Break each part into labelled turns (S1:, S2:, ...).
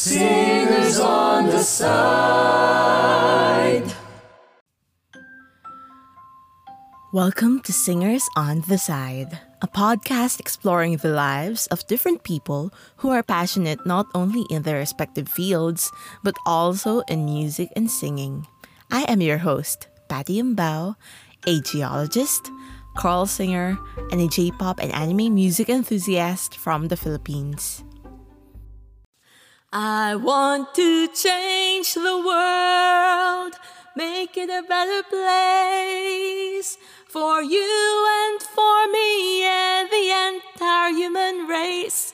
S1: Singers on the Side.
S2: Welcome to Singers on the Side, a podcast exploring the lives of different people who are passionate not only in their respective fields, but also in music and singing. I am your host, Patty Mbao, a geologist, choral singer, and a J-pop and anime music enthusiast from the Philippines. I want to change the world, make it a better place for you and for me and the entire human race.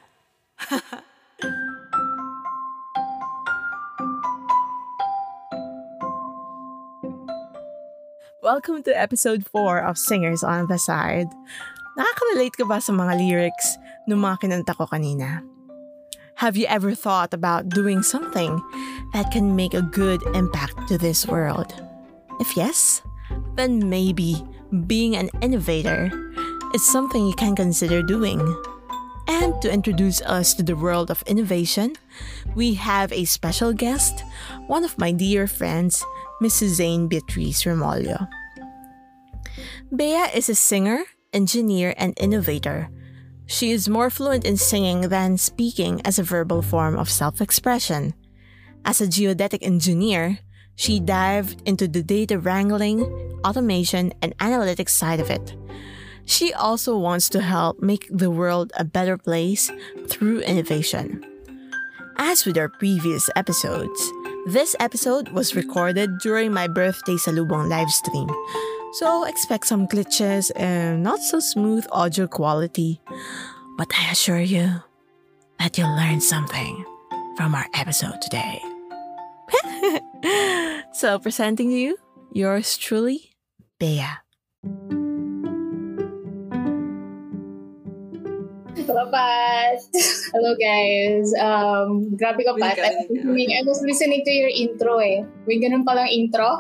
S2: Welcome to episode 4 of Singers on the Side. Nakaka-relate ka ba sa mga lyrics ng mga kinanta ko kanina? Have you ever thought about doing something that can make a good impact to this world? If yes, then maybe being an innovator is something you can consider doing. And to introduce us to the world of innovation, we have a special guest, one of my dear friends, Mrs. Zane Beatriz Remolio. Bea is a singer, engineer, and innovator. She is more fluent in singing than speaking as a verbal form of self-expression. As a geodetic engineer, she dived into the data wrangling, automation, and analytics side of it. She also wants to help make the world a better place through innovation. As with our previous episodes, this episode was recorded during my birthday salubong livestream, so expect some glitches and not so smooth audio quality. But I assure you that you'll learn something from our episode today. So presenting to you, yours truly, Bea.
S3: Hello, Pat. Hello, guys. Grabe ka, Pat. I was listening to your intro eh. May ganun palang intro?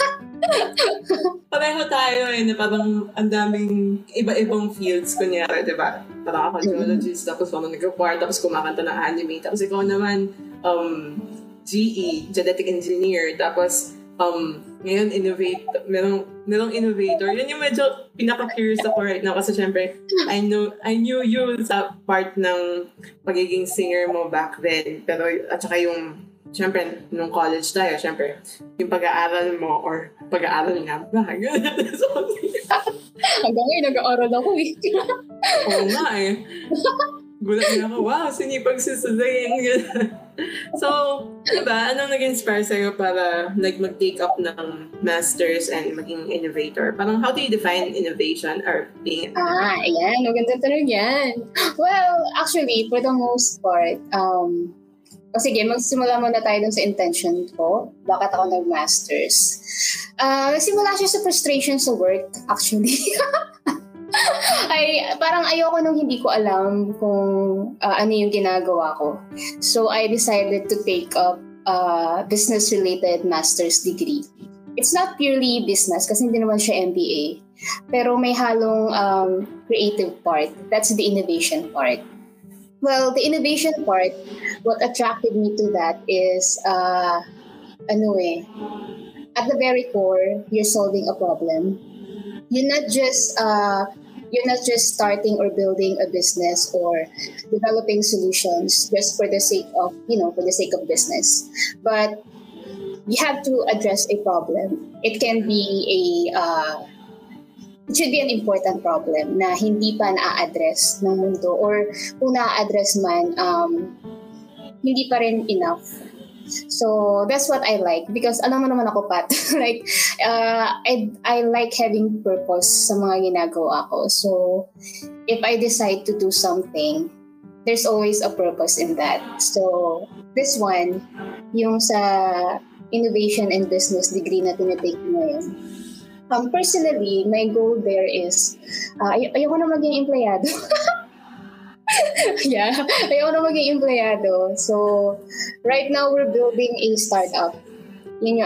S4: Pareho tayo na parang ang daming iba-ibang fields, kunyari, di ba? Parang ako geologist, tapos ako nag-report, tapos kumakanta ng anime, tapos ikaw naman, geodetic engineer, tapos ngayon merong innovator. Yun yung medyo pinaka-curious ako right now kasi syempre I knew you sa part ng pagiging singer mo back then, pero at saka yung syempre nung college tayo, syempre yung pag-aaral mo or pag-aaral nga ba? So,
S3: hanggang ngayon nag-aaral ako eh.
S4: Oo nga eh. Gulat din ako, wow, sinipag si Suzanne. So, diba, anong nag-inspire sa'yo para mag-take up ng masters and maging innovator? Parang how do you define innovation or being an innovator?
S3: Ayan, magandang tanong yan. Well, actually, for the most part, sige, magsimula muna tayo dun sa intention ko. Bakit ako nag-masters? Simula siya sa frustration sa work, actually. Parang ayoko nung hindi ko alam kung ano yung ginagawa ko. So, I decided to take up a business-related master's degree. It's not purely business kasi hindi naman siya MBA. Pero may halong creative part. That's the innovation part. Well, the innovation part, what attracted me to that is, at the very core, you're solving a problem. You're not just starting or building a business or developing solutions just for the sake of business. But you have to address a problem. It can be it should be an important problem na hindi pa na-address ng mundo, or kung na-address man, hindi pa rin enough. So that's what I like, because alam mo naman ako, Pat, like I like having purpose sa mga ginagawa ko. So if I decide to do something, there's always a purpose in that. So this one, yung sa innovation and business degree na tinitake ko ngayon, personally, my goal there is ayoko na maging empleyado. Yeah, ayoko na maging empleyado. So, right now we're building a startup. Yun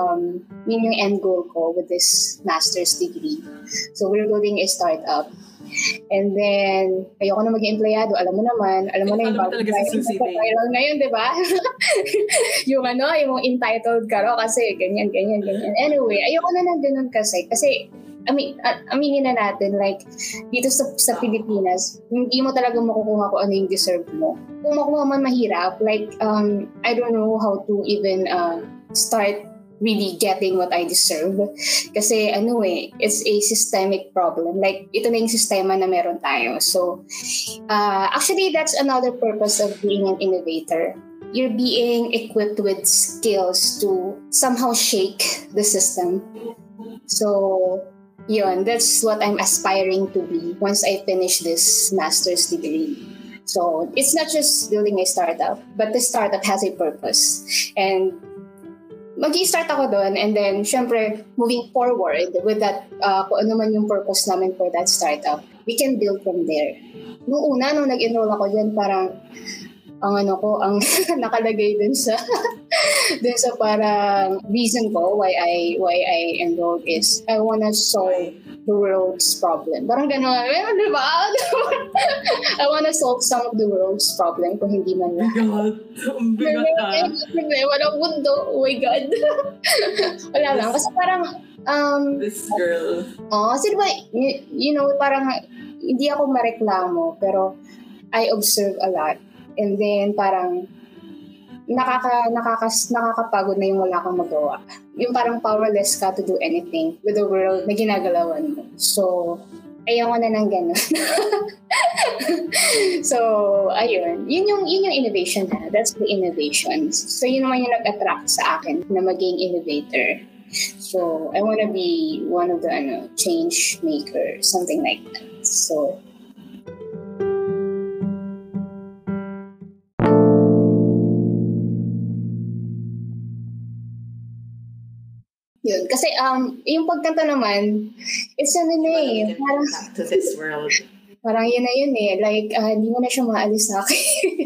S3: yung end goal ko with this master's degree. So, we're building a startup. And then, ayoko na maging empleyado. Alam mo na yung
S4: talaga si Susie Day.
S3: Viral ngayon, di ba? yung entitled ka ro kasi ganyan. Anyway, ayoko na ng ganun kasi aminin na natin, like, dito sa Pilipinas, hindi mo talaga makukuha kung ano yung deserve mo. Kung makuha man mahirap, like, I don't know how to even start really getting what I deserve. Kasi it's a systemic problem. Like, ito na yung sistema na meron tayo. So, actually, that's another purpose of being an innovator. You're being equipped with skills to somehow shake the system. So, yun, that's what I'm aspiring to be once I finish this master's degree. So, it's not just building a startup, but the startup has a purpose. And mag-i-start ako doon, and then, syempre, moving forward with that, kung ano man yung purpose namin for that startup, we can build from there. Nung nag-enroll ako dyan, parang, ang nakalagay dun sa parang reason ko why I enrolled is I wanna solve the world's problem. Parang gano'n, di ba? I wanna solve some of the world's problem kung hindi man lang.
S4: Ang bigat.
S3: Walang mundo. Oh my God. Wala lang. Kasi parang
S4: this girl.
S3: Kasi diba, parang hindi ako mareklamo, pero I observe a lot. And then parang nakakapagod na yung wala kang magawa. Yung parang powerless ka to do anything with the world na ginagalawan mo. So, ayaw na ng gano'n. So, ayun. Yun yung innovation na. That's the innovation. So, yun naman yung nag-attract sa akin na maging innovator. So, I wanna be one of the change maker, something like that. So, yun. Kasi, yung pagkanta naman, it's parang,
S4: back to this world.
S3: Parang yun na yun like, hindi mo na siya maalis sa akin.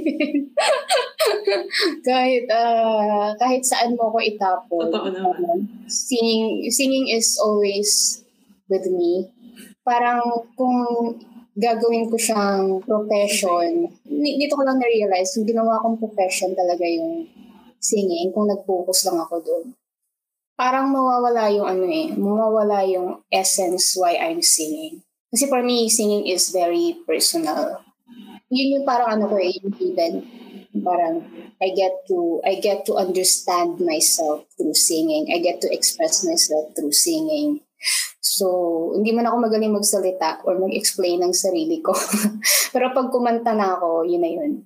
S3: kahit saan mo ko itapon.
S4: Totoo naman.
S3: Singing is always with me. Parang kung gagawin ko siyang profession, dito ko lang na-realize, yung ginawa kong profession talaga yung singing, kung nag-focus lang ako doon. Parang mawawala yung essence why I'm singing. Kasi for me, singing is very personal. Yun yung parang yung hidden. Parang I get to understand myself through singing. I get to express myself through singing. So, hindi man ako magaling magsalita or mag-explain ng sarili ko. Pero pag kumanta na ako, yun na yun.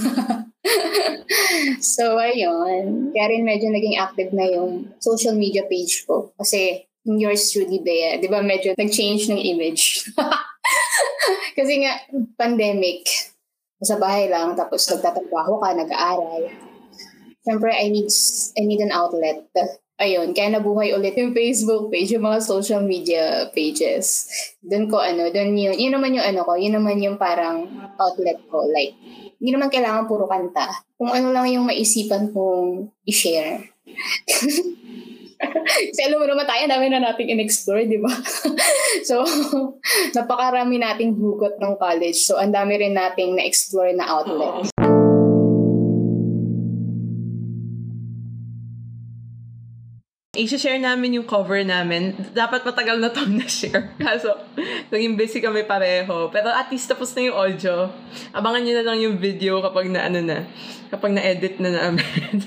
S3: So, ayun. Kaya rin medyo naging active na yung social media page ko. Kasi, yours truly, Bea, di ba medyo nag-change ng image? Kasi nga, pandemic. Sa bahay lang, tapos nagtatrabaho ka, nag-aaral. Siyempre, I need an outlet. Ayun, kaya nabuhay ulit yung Facebook page, yung mga social media pages. Doon yun naman yung parang outlet ko. Like, hindi naman kailangan puro kanta. Kung ano lang yung maisipan kong i-share. Kasi alam mo naman tayo, dami na nating in-explore, di ba? So, napakarami nating hugot ng college. So, ang dami rin nating na-explore na outlet.
S4: I-share namin yung cover namin. Dapat matagal na itong na-share. Kaso, naging busy kami pareho. Pero at least tapos na yung audio. Abangan nyo na lang yung video kapag kapag na-edit na namin.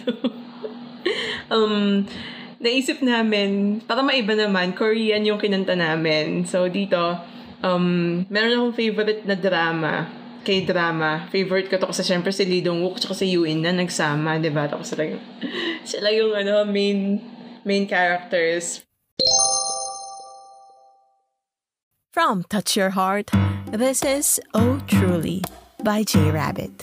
S4: Naisip namin, para maiba naman, Korean yung kinanta namin. So, dito, meron akong favorite na drama. K-drama. Favorite ko to kasi syempre si Lee Dong-wook tsaka si Yoo In na nagsama, diba? Tapos sila yung main characters.
S2: From Touch Your Heart, this is Oh Truly by J Rabbit.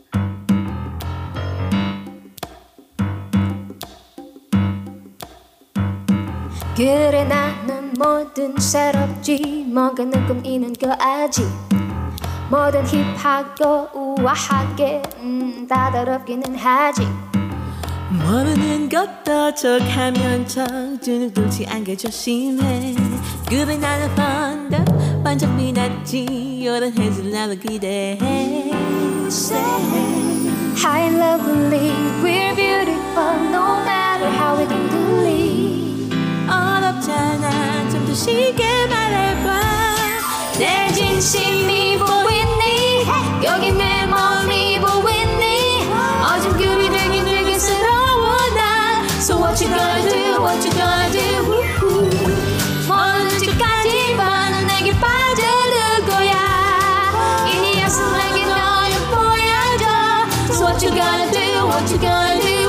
S1: 그래 나는 뭐든 새롭지 뭐가 느낌이는 거아지 뭐든 힙하고 우아하게 다다롭기는 하지
S2: 모르는 것도 척하면 척 눈을 돌지 않게 조심해 그래 나는 fond of
S5: 반짝 빛났지 오랜 나를 기대해 Say
S1: Hi lovely, we're beautiful no matter how we do the lead.
S5: 어렵잖아 좀 더 쉽게 말해봐
S1: 내 진심이 보이니 여기 내 마음이 보이니 어둠결이 되긴 되게 새로워 난 So what you gonna do, what you gonna do 먼 눈치까지만 넌 내게 빠져들 거야 이니 약속 내게 너를 보여줘 So what you gonna do, what you gonna do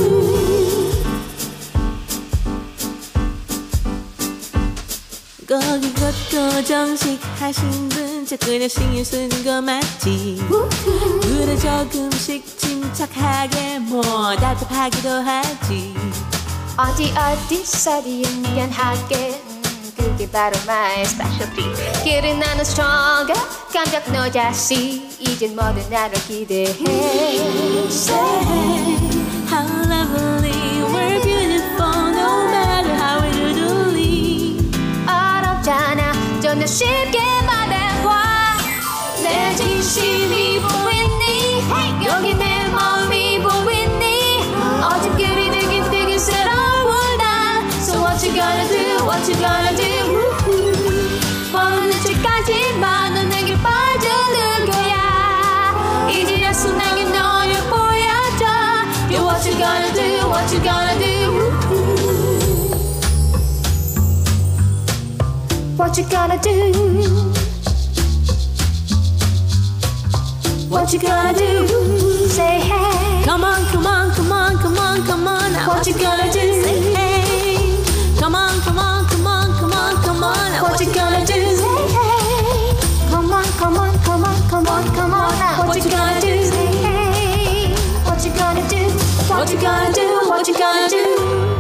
S5: 거기 것도 정식하신 분 자꾸나 신경 쓰는 거 맞지 그래 조금씩 침착하게 뭐 답답하기도 하지
S1: 어디 어디서든 연연하게 그게 바로 my specialty 길은 나는 stronger 감각 너 자신 이젠 모든 나를 기대해
S5: Say how lovely we're beautiful no matter how we do the lead
S1: 어렵잖아 좀 더 쉽게 말해봐 내 진심이 보이니 여기 내 마음이 보이니 어둠결이 되긴 되게 새로워 난 So what you gonna do, what you gonna do 먼 눈치까지만 넌 내게 빠져들 거야 이제 약속 내게 너를 보여줘 Yeah, what you gonna do, what you gonna do What you gonna do? What you gonna do? Say hey.
S5: Come on, come on, come on, come on, come on now.
S1: What you gonna do?
S5: Say hey. Come on, come on, come on, come on, come on now.
S1: What you gonna do? Say hey. Come on, come on, come on, come on, come on now. What you gonna do? Say hey. What you gonna do? What you gonna do? What you gonna do?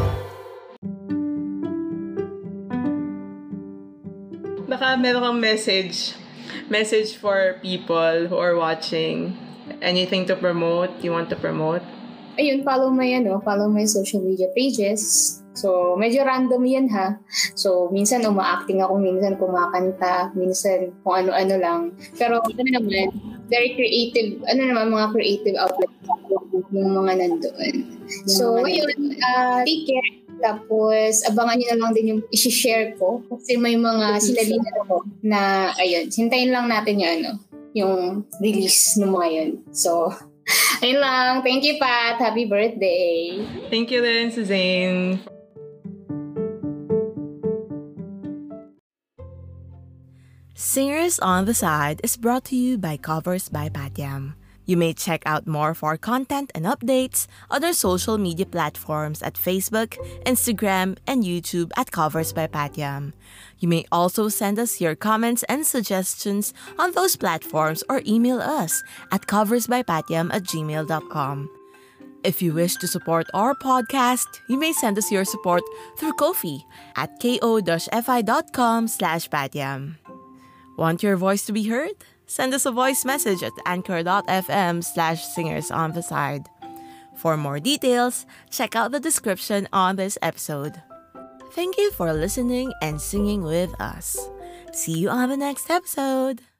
S2: Baka meron kang message for people who are watching. Anything to promote? You want to promote?
S3: Ayun, follow my social media pages. So, medyo random yan ha. So, minsan uma-acting ako, minsan kumakanta, minsan kung ano-ano lang. Pero naman, very creative, mga creative outlets yung mga nandoon. So, ayun, take care. Tapos, abangan nyo na lang din yung isi-share ko. Kasi may mga sinalina ako na, ayun, hintayin lang natin yung release ng mga yun. So, ayun lang. Thank you, Pat. Happy birthday.
S2: Thank you din, Suzanne.
S5: Singers on the Side is brought to you by Covers by Patyam. You may check out more for content and updates on our social media platforms at Facebook, Instagram, and YouTube at Covers by Patyam. You may also send us your comments and suggestions on those platforms or email us at coversbypatyam@gmail.com. If you wish to support our podcast, you may send us your support through Ko-fi at ko-fi.com/patyam. Want your voice to be heard? Send us a voice message at anchor.fm/singersontheside. For more details, check out the description on this episode. Thank you for listening and singing with us. See you on the next episode.